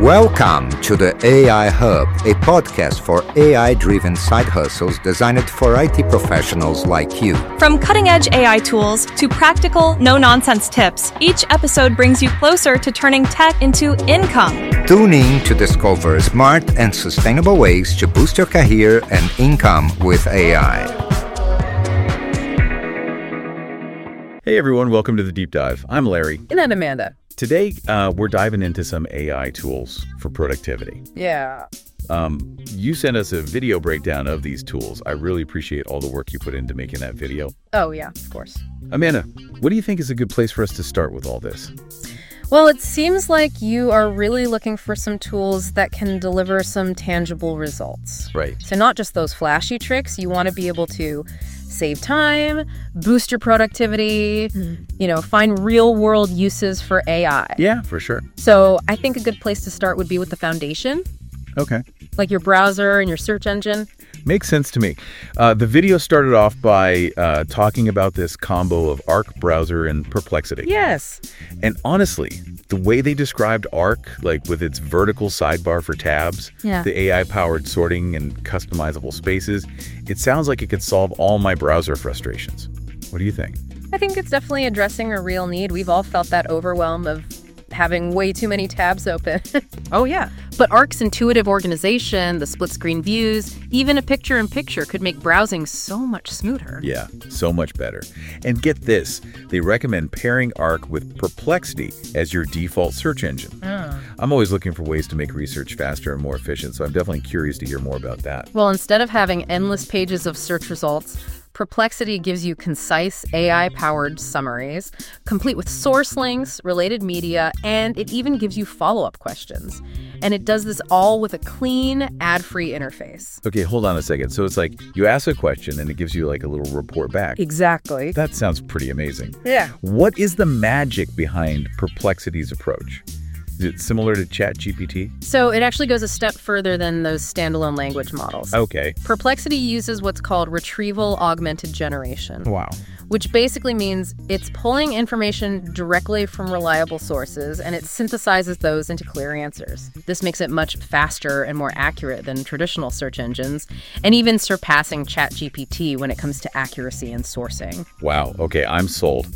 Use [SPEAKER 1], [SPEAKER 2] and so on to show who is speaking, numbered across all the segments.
[SPEAKER 1] Welcome to the AI Hub, a podcast for AI-driven side hustles designed for IT professionals like you.
[SPEAKER 2] From cutting-edge AI tools to practical, no-nonsense tips, each episode brings you closer to turning tech into income.
[SPEAKER 1] Tune in to discover smart and sustainable ways to boost your career and income with AI.
[SPEAKER 3] Hey everyone, welcome to The Deep Dive. I'm Larry.
[SPEAKER 4] And I'm Amanda.
[SPEAKER 3] Today, we're diving into some AI tools for productivity.
[SPEAKER 4] Yeah.
[SPEAKER 3] You sent us a video breakdown of these tools. I really appreciate all the work you put into making that video.
[SPEAKER 4] Oh, yeah, of course.
[SPEAKER 3] Amanda, what do you think is a good place for us to start with all this?
[SPEAKER 4] Well, it seems like you are really looking for some tools that can deliver some tangible results.
[SPEAKER 3] Right.
[SPEAKER 4] So not just those flashy tricks. You want to be able to save time, boost your productivity, find real-world uses for AI.
[SPEAKER 3] Yeah, for sure.
[SPEAKER 4] So I think a good place to start would be with the foundation.
[SPEAKER 3] Okay.
[SPEAKER 4] Like your browser and your search engine.
[SPEAKER 3] Makes sense to me. The video started off by talking about this combo of Arc browser and Perplexity.
[SPEAKER 4] Yes.
[SPEAKER 3] And honestly, the way they described Arc, like with its vertical sidebar for tabs, the AI-powered sorting and customizable spaces, it sounds like it could solve all my browser frustrations. What do you think?
[SPEAKER 4] I think it's definitely addressing a real need. We've all felt that overwhelm of having way too many tabs open.
[SPEAKER 2] Oh, yeah.
[SPEAKER 4] But Arc's intuitive organization, the split-screen views, even a picture-in-picture could make browsing so much smoother.
[SPEAKER 3] Yeah, so much better. And get this, they recommend pairing Arc with Perplexity as your default search engine. I'm always looking for ways to make research faster and more efficient, so I'm definitely curious to hear more about that.
[SPEAKER 4] Well, instead of having endless pages of search results, Perplexity gives you concise AI-powered summaries, complete with source links, related media, and it even gives you follow-up questions. And it does this all with a clean, ad-free interface.
[SPEAKER 3] Okay, hold on a second. So it's like you ask a question and it gives you like a little report back.
[SPEAKER 4] Exactly.
[SPEAKER 3] That sounds pretty amazing.
[SPEAKER 4] Yeah.
[SPEAKER 3] What is the magic behind Perplexity's approach? Is it similar to ChatGPT?
[SPEAKER 4] So it actually goes a step further than those standalone language models.
[SPEAKER 3] Okay.
[SPEAKER 4] Perplexity uses what's called retrieval augmented generation.
[SPEAKER 3] Wow.
[SPEAKER 4] Which basically means it's pulling information directly from reliable sources and it synthesizes those into clear answers. This makes it much faster and more accurate than traditional search engines, and even surpassing ChatGPT when it comes to accuracy and sourcing.
[SPEAKER 3] Wow. Okay, I'm sold.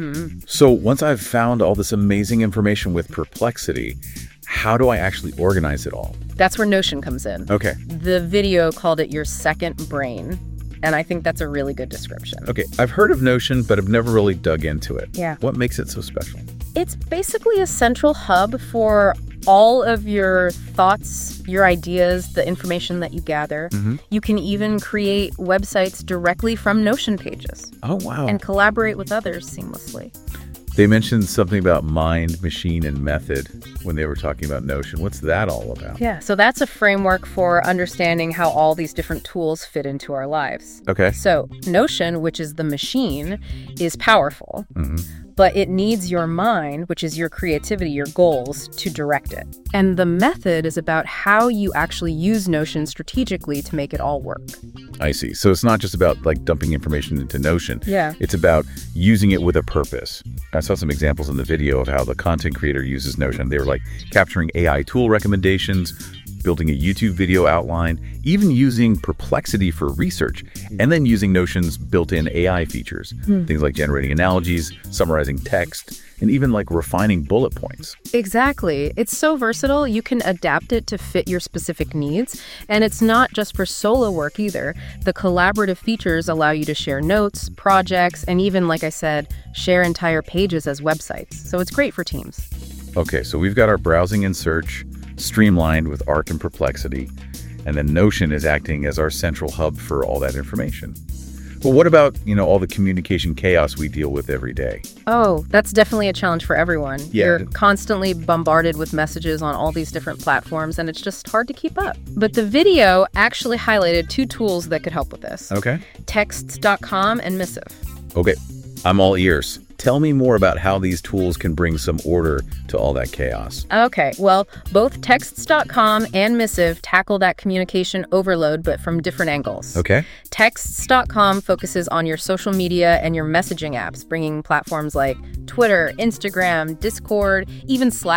[SPEAKER 3] So once I've found all this amazing information with Perplexity, how do I actually organize it all?
[SPEAKER 4] That's where Notion comes in.
[SPEAKER 3] Okay.
[SPEAKER 4] The video called it your second brain. And I think that's a really good description.
[SPEAKER 3] Okay, I've heard of Notion, but I've never really dug into it.
[SPEAKER 4] Yeah.
[SPEAKER 3] What makes it so special?
[SPEAKER 4] It's basically a central hub for all of your thoughts, your ideas, the information that you gather. You can even create websites directly from Notion pages.
[SPEAKER 3] Oh, wow.
[SPEAKER 4] And collaborate with others seamlessly.
[SPEAKER 3] They mentioned something about mind, machine, and method when they were talking about Notion. What's that all about?
[SPEAKER 4] Yeah, so that's a framework for understanding how all these different tools fit into our lives.
[SPEAKER 3] Okay.
[SPEAKER 4] So Notion, which is the machine, is powerful, but it needs your mind, which is your creativity, your goals, to direct it. And the method is about how you actually use Notion strategically to make it all work.
[SPEAKER 3] I see. So it's not just about like dumping information into Notion.
[SPEAKER 4] Yeah.
[SPEAKER 3] It's about using it with a purpose. I saw some examples in the video of how the content creator uses Notion. They were like capturing AI tool recommendations, building a YouTube video outline, even using Perplexity for research, and then using Notion's built-in AI features. Things like generating analogies, summarizing text, and even like refining bullet points.
[SPEAKER 4] Exactly. It's so versatile. You can adapt it to fit your specific needs. And it's not just for solo work either. The collaborative features allow you to share notes, projects, and even, like I said, share entire pages as websites. So it's great for teams.
[SPEAKER 3] Okay, so we've got our browsing and search streamlined with Arc and Perplexity, and then Notion is acting as our central hub for all that information. But what about, all the communication chaos we deal with every day?
[SPEAKER 4] Oh, that's definitely a challenge for everyone.
[SPEAKER 3] Yeah.
[SPEAKER 4] You're constantly bombarded with messages on all these different platforms, and it's just hard to keep up. But the video actually highlighted two tools that could help with this.
[SPEAKER 3] Okay.
[SPEAKER 4] Texts.com and Missive.
[SPEAKER 3] Okay, I'm all ears. Tell me more about how these tools can bring some order to all that chaos.
[SPEAKER 4] Okay, well, both Texts.com and Missive tackle that communication overload, but from different angles.
[SPEAKER 3] Okay.
[SPEAKER 4] Texts.com focuses on your social media and your messaging apps, bringing platforms like Twitter, Instagram, Discord, even Slack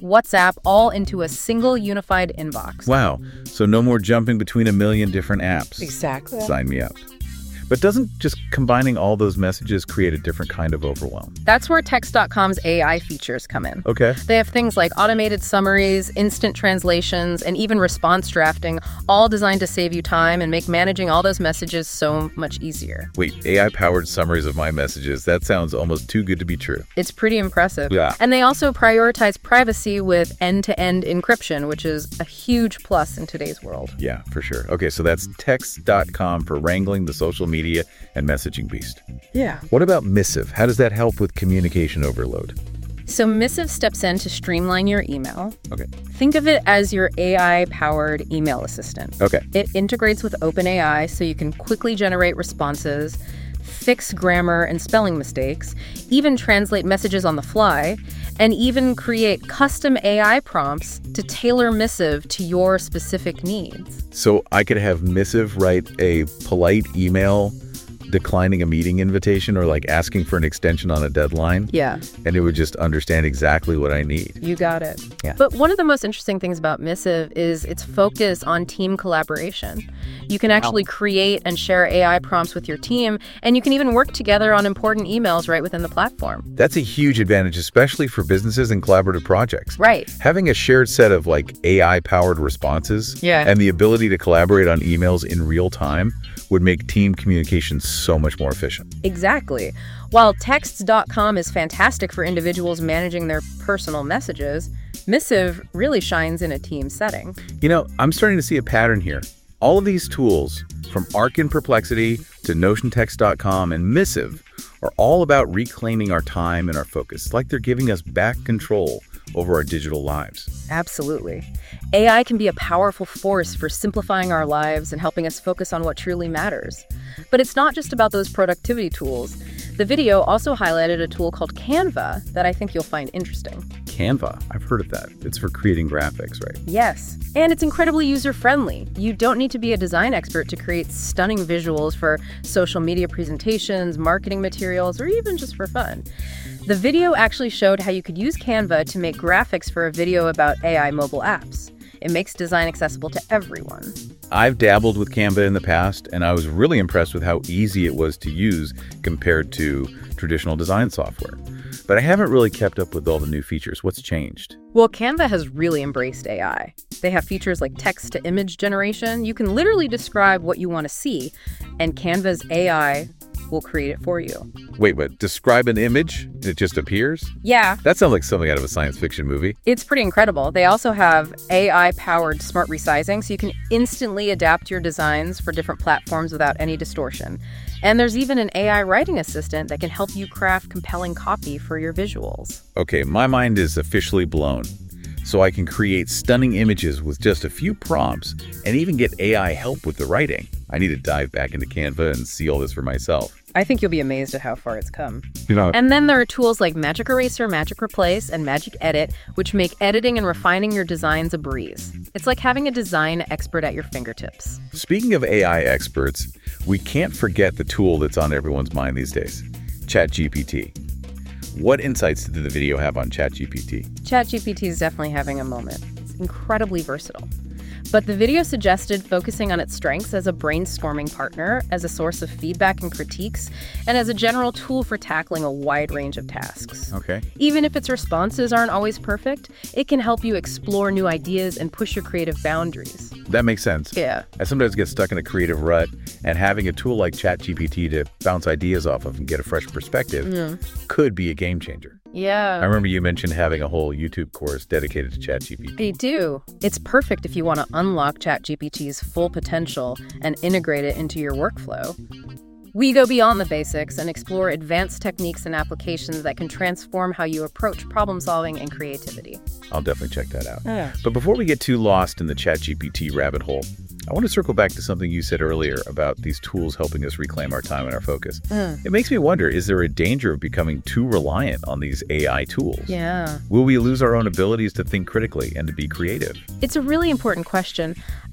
[SPEAKER 4] WhatsApp, all into a single unified inbox.
[SPEAKER 3] Wow. So no more jumping between a million different apps.
[SPEAKER 4] Exactly.
[SPEAKER 3] Sign me up. But doesn't just combining all those messages create a different kind of overwhelm?
[SPEAKER 4] That's where Text.com's AI features come in.
[SPEAKER 3] Okay.
[SPEAKER 4] They have things like automated summaries, instant translations, and even response drafting, all designed to save you time and make managing all those messages so much easier.
[SPEAKER 3] Wait, AI-powered summaries of my messages. That sounds almost too good to be true.
[SPEAKER 4] It's pretty impressive.
[SPEAKER 3] Yeah.
[SPEAKER 4] And they also prioritize privacy with end-to-end encryption, which is a huge plus in today's world.
[SPEAKER 3] Yeah, for sure. Okay, so that's Text.com for wrangling the social media and messaging beast.
[SPEAKER 4] Yeah.
[SPEAKER 3] What about Missive? How does that help with communication overload?
[SPEAKER 4] So Missive steps in to streamline your email.
[SPEAKER 3] Okay.
[SPEAKER 4] Think of it as your AI-powered email assistant.
[SPEAKER 3] Okay.
[SPEAKER 4] It integrates with OpenAI so you can quickly generate responses, fix grammar and spelling mistakes, even translate messages on the fly, and even create custom AI prompts to tailor Missive to your specific needs.
[SPEAKER 3] So I could have Missive write a polite email declining a meeting invitation or like asking for an extension on a deadline.
[SPEAKER 4] Yeah.
[SPEAKER 3] And it would just understand exactly what I need.
[SPEAKER 4] You got it.
[SPEAKER 3] Yeah.
[SPEAKER 4] But one of the most interesting things about Missive is its focus on team collaboration. You can actually create and share AI prompts with your team, and you can even work together on important emails right within the platform.
[SPEAKER 3] That's a huge advantage, especially for businesses and collaborative projects.
[SPEAKER 4] Right.
[SPEAKER 3] Having a shared set of like AI-powered responses and the ability to collaborate on emails in real time would make team communication so much more efficient.
[SPEAKER 4] Exactly. While Texts.com is fantastic for individuals managing their personal messages, Missive really shines in a team setting.
[SPEAKER 3] You know, I'm starting to see a pattern here. All of these tools, from Arc and Perplexity to NotionText.com and Missive, are all about reclaiming our time and our focus, like they're giving us back control over our digital lives.
[SPEAKER 4] Absolutely. AI can be a powerful force for simplifying our lives and helping us focus on what truly matters. But it's not just about those productivity tools. The video also highlighted a tool called Canva that I think you'll find interesting.
[SPEAKER 3] Canva, I've heard of that. It's for creating graphics, right?
[SPEAKER 4] Yes, and it's incredibly user-friendly. You don't need to be a design expert to create stunning visuals for social media presentations, marketing materials, or even just for fun. The video actually showed how you could use Canva to make graphics for a video about AI mobile apps. It makes design accessible to everyone.
[SPEAKER 3] I've dabbled with Canva in the past, and I was really impressed with how easy it was to use compared to traditional design software. But I haven't really kept up with all the new features. What's changed?
[SPEAKER 4] Well, Canva has really embraced AI. They have features like text-to-image generation. You can literally describe what you want to see, and Canva's AI will create it for you.
[SPEAKER 3] Wait, describe an image and it just appears?
[SPEAKER 4] Yeah.
[SPEAKER 3] That sounds like something out of a science fiction movie.
[SPEAKER 4] It's pretty incredible. They also have AI-powered smart resizing, so you can instantly adapt your designs for different platforms without any distortion. And there's even an AI writing assistant that can help you craft compelling copy for your visuals.
[SPEAKER 3] Okay, my mind is officially blown. So I can create stunning images with just a few prompts and even get AI help with the writing. I need to dive back into Canva and see all this for myself.
[SPEAKER 4] I think you'll be amazed at how far it's come.
[SPEAKER 3] You know,
[SPEAKER 4] And then there are tools like Magic Eraser, Magic Replace, and Magic Edit, which make editing and refining your designs a breeze. It's like having a design expert at your fingertips.
[SPEAKER 3] speaking of AI experts, we can't forget the tool that's on everyone's mind these days, ChatGPT. What insights did the video have on ChatGPT?
[SPEAKER 4] ChatGPT is definitely having a moment. It's incredibly versatile. But the video suggested focusing on its strengths as a brainstorming partner, as a source of feedback and critiques, and as a general tool for tackling a wide range of tasks.
[SPEAKER 3] Okay.
[SPEAKER 4] Even if its responses aren't always perfect, it can help you explore new ideas and push your creative boundaries.
[SPEAKER 3] That makes sense.
[SPEAKER 4] Yeah.
[SPEAKER 3] I sometimes get stuck in a creative rut, and having a tool like ChatGPT to bounce ideas off of and get a fresh perspective could be a game changer.
[SPEAKER 4] Yeah.
[SPEAKER 3] I remember you mentioned having a whole YouTube course dedicated to ChatGPT.
[SPEAKER 4] They do. It's perfect if you want to unlock ChatGPT's full potential and integrate it into your workflow. We go beyond the basics and explore advanced techniques and applications that can transform how you approach problem solving and creativity.
[SPEAKER 3] I'll definitely check that out.
[SPEAKER 4] Yeah.
[SPEAKER 3] But before we get too lost in the ChatGPT rabbit hole, I want to circle back to something you said earlier about these tools helping us reclaim our time and our focus. It makes me wonder, is there a danger of becoming too reliant on these AI tools?
[SPEAKER 4] Yeah.
[SPEAKER 3] Will we lose our own abilities to think critically and to be creative?
[SPEAKER 4] It's a really important question.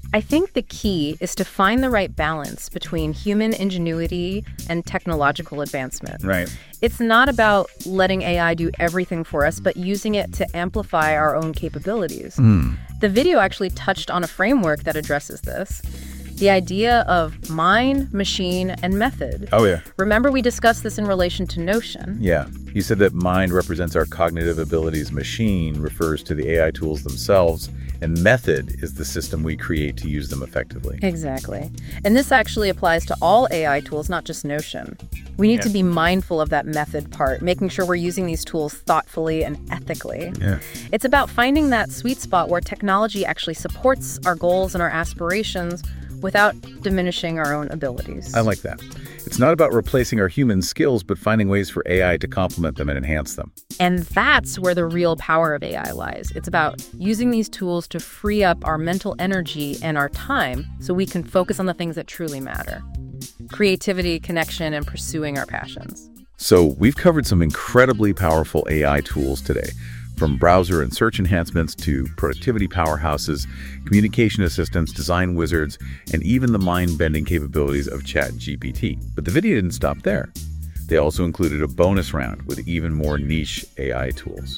[SPEAKER 4] I think the key is to find the right balance between human ingenuity and technological advancement.
[SPEAKER 3] Right.
[SPEAKER 4] It's not about letting AI do everything for us, but using it to amplify our own capabilities. The video actually touched on a framework that addresses this. The idea of mind, machine, and method.
[SPEAKER 3] Oh, yeah.
[SPEAKER 4] Remember, we discussed this in relation to Notion.
[SPEAKER 3] Yeah. You said that mind represents our cognitive abilities, machine refers to the AI tools themselves, and method is the system we create to use them effectively.
[SPEAKER 4] Exactly. And this actually applies to all AI tools, not just Notion. We need to be mindful of that method part, making sure we're using these tools thoughtfully and ethically.
[SPEAKER 3] Yeah.
[SPEAKER 4] It's about finding that sweet spot where technology actually supports our goals and our aspirations without diminishing our own abilities.
[SPEAKER 3] I like that. It's not about replacing our human skills, but finding ways for AI to complement them and enhance them.
[SPEAKER 4] And that's where the real power of AI lies. It's about using these tools to free up our mental energy and our time so we can focus on the things that truly matter. Creativity, connection, and pursuing our passions.
[SPEAKER 3] So we've covered some incredibly powerful AI tools today, from browser and search enhancements to productivity powerhouses, communication assistants, design wizards, and even the mind-bending capabilities of ChatGPT. But the video didn't stop there. They also included a bonus round with even more niche AI tools.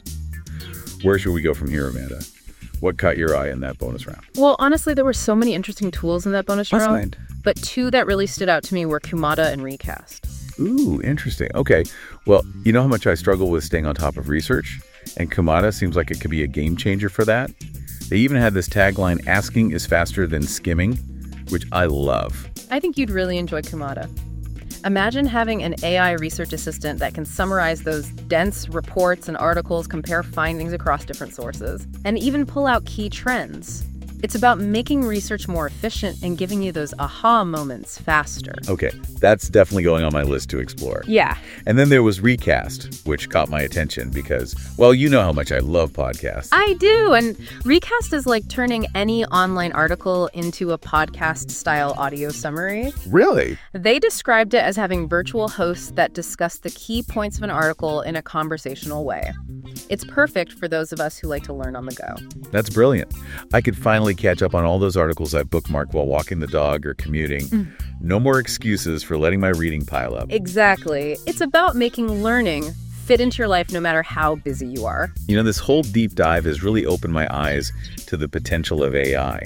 [SPEAKER 3] Where should we go from here, Amanda? What caught your eye in that bonus round?
[SPEAKER 4] Well, honestly, there were so many interesting tools in that bonus round. But two that really stood out to me were Kumada and Recast.
[SPEAKER 3] Ooh, interesting. Okay. Well, you know how much I struggle with staying on top of research? And Kumada seems like it could be a game changer for that. They even had this tagline, "Asking is faster than skimming," which I love.
[SPEAKER 4] I think you'd really enjoy Kumada. Imagine having an AI research assistant that can summarize those dense reports and articles, compare findings across different sources, and even pull out key trends. It's about making research more efficient and giving you those aha moments faster.
[SPEAKER 3] Okay, that's definitely going on my list to explore.
[SPEAKER 4] Yeah.
[SPEAKER 3] And then there was Recast, which caught my attention because, well, you know how much I love podcasts.
[SPEAKER 4] I do, and Recast is like turning any online article into a podcast-style audio summary.
[SPEAKER 3] Really?
[SPEAKER 4] They described it as having virtual hosts that discuss the key points of an article in a conversational way. It's perfect for those of us who like to learn on the go.
[SPEAKER 3] That's brilliant. I could finally catch up on all those articles I bookmarked while walking the dog or commuting. No more excuses for letting my reading pile up.
[SPEAKER 4] Exactly. It's about making learning fit into your life no matter how busy you are.
[SPEAKER 3] You know, this whole deep dive has really opened my eyes to the potential of AI.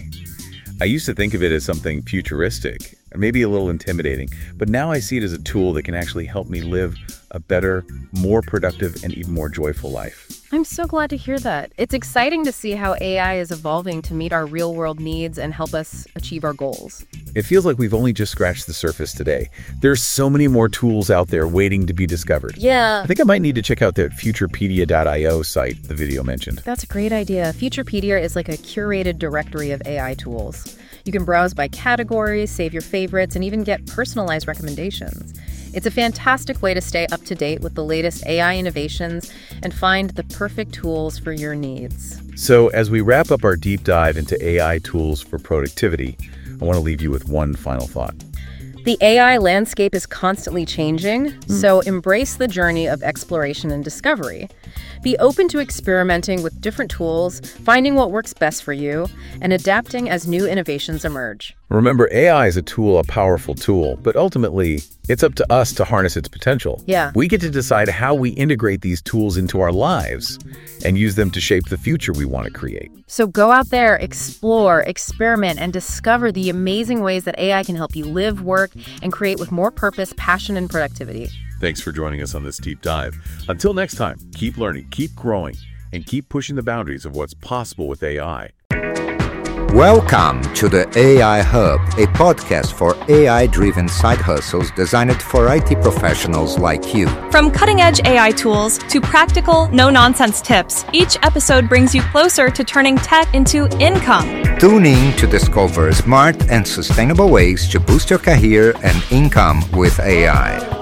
[SPEAKER 3] I used to think of it as something futuristic, maybe a little intimidating, but now I see it as a tool that can actually help me live a better, more productive, and even more joyful life.
[SPEAKER 4] I'm so glad to hear that. It's exciting to see how AI is evolving to meet our real-world needs and help us achieve our goals.
[SPEAKER 3] It feels like we've only just scratched the surface today. There's so many more tools out there waiting to be discovered.
[SPEAKER 4] Yeah.
[SPEAKER 3] I think I might need to check out that Futurepedia.io site the video mentioned.
[SPEAKER 4] That's a great idea. Futurepedia is like a curated directory of AI tools. You can browse by categories, save your favorites, and even get personalized recommendations. It's a fantastic way to stay up to date with the latest AI innovations and find the perfect tools for your needs.
[SPEAKER 3] So as we wrap up our deep dive into AI tools for productivity, I want to leave you with one final thought.
[SPEAKER 4] The AI landscape is constantly changing, so embrace the journey of exploration and discovery. Be open to experimenting with different tools, finding what works best for you, and adapting as new innovations emerge.
[SPEAKER 3] Remember, AI is a tool, a powerful tool, but ultimately, it's up to us to harness its potential.
[SPEAKER 4] Yeah.
[SPEAKER 3] We get to decide how we integrate these tools into our lives and use them to shape the future we want to create.
[SPEAKER 4] So go out there, explore, experiment, and discover the amazing ways that AI can help you live, work, and create with more purpose, passion, and productivity.
[SPEAKER 3] Thanks for joining us on this deep dive. Until next time, keep learning, keep growing, and keep pushing the boundaries of what's possible with AI.
[SPEAKER 1] Welcome to the AI Hub, a podcast for AI-driven side hustles designed for IT professionals like you.
[SPEAKER 2] From cutting-edge AI tools to practical, no-nonsense tips, each episode brings you closer to turning tech into income.
[SPEAKER 1] Tune in to discover smart and sustainable ways to boost your career and income with AI.